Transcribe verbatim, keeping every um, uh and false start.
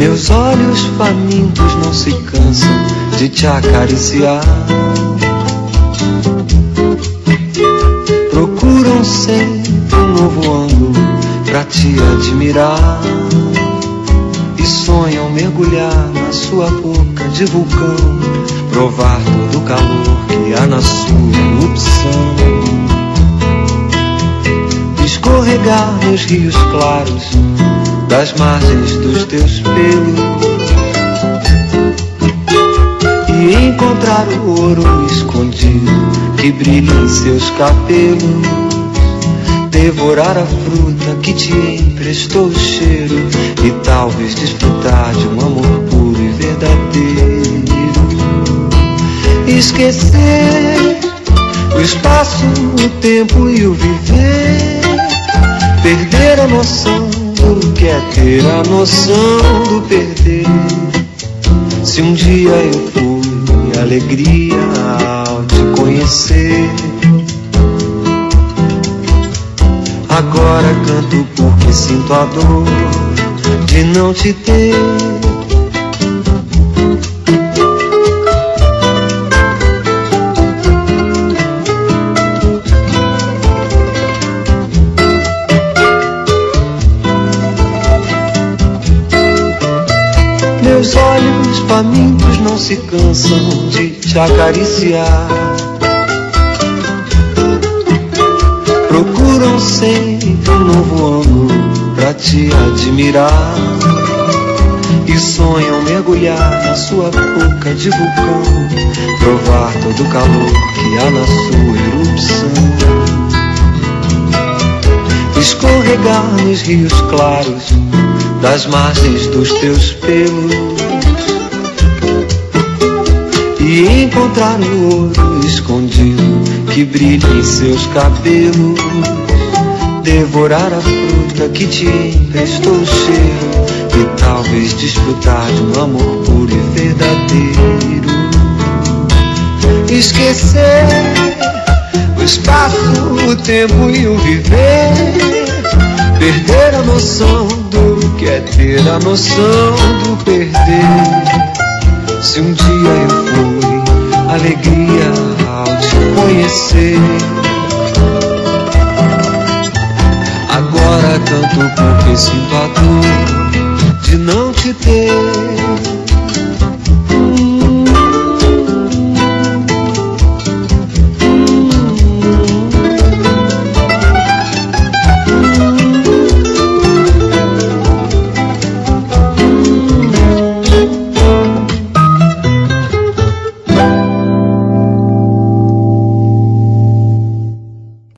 Meus olhos famintos não se cansam de te acariciar. Procuram sempre um novo ângulo pra te admirar. E sonham mergulhar na sua boca de vulcão, provar todo o calor que há na sua erupção. Escorregar nos rios claros das margens dos teus pelos e encontrar o ouro escondido que brilha em seus cabelos. Devorar a fruta que te emprestou o cheiro e talvez desfrutar de um amor puro e verdadeiro. Esquecer o espaço, o tempo e o viver. Perder a noção do que é ter a noção do perder. Se um dia eu fui alegria ao te conhecer, agora canto porque sinto a dor de não te ter. Meus olhos famintos não se cansam de te acariciar. Procuram sempre um novo ângulo pra te admirar. E sonham mergulhar na sua boca de vulcão, provar todo o calor que há na sua erupção. Escorregar nos rios claros das margens dos teus pelos e encontrar o ouro escondido que brilha em seus cabelos. Devorar a fruta que te emprestou o cheiro e talvez desfrutar de um amor puro e verdadeiro. Esquecer o espaço, o tempo e o viver. Perder a noção do que é ter a noção do perder. Se um dia eu fui alegria ao te conhecer, agora canto porque sinto a dor de não te ter.